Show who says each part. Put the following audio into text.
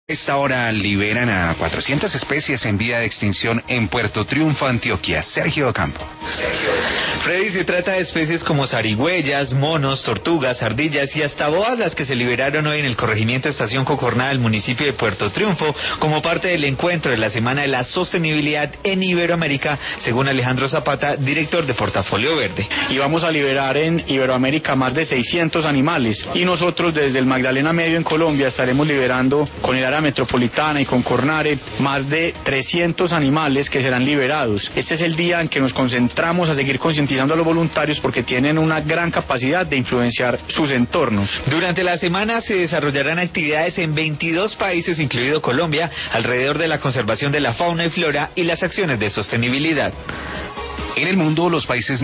Speaker 1: Esta hora liberan a 400 especies en vía de extinción en Puerto Triunfo, Antioquia. Sergio Campo.
Speaker 2: Freddy, se trata de especies como zarigüeyas, monos, tortugas, ardillas y hasta boas las que se liberaron hoy en el corregimiento Estación Cocorná del municipio de Puerto Triunfo como parte del encuentro de la Semana de la Sostenibilidad en Iberoamérica, según Alejandro Zapata, director de Portafolio Verde.
Speaker 3: Y vamos a liberar en Iberoamérica más de 600 animales y nosotros desde el Magdalena Medio en Colombia estaremos liberando con el área metropolitana y con Cornare más de 300 animales que serán liberados. Este es el día en que nos concentramos a seguir concientizando a los voluntarios porque tienen una gran capacidad de influenciar sus entornos.
Speaker 2: Durante la semana se desarrollarán actividades en 22 países, incluido Colombia, alrededor de la conservación de la fauna y flora y las acciones de sostenibilidad.
Speaker 1: En el mundo, los países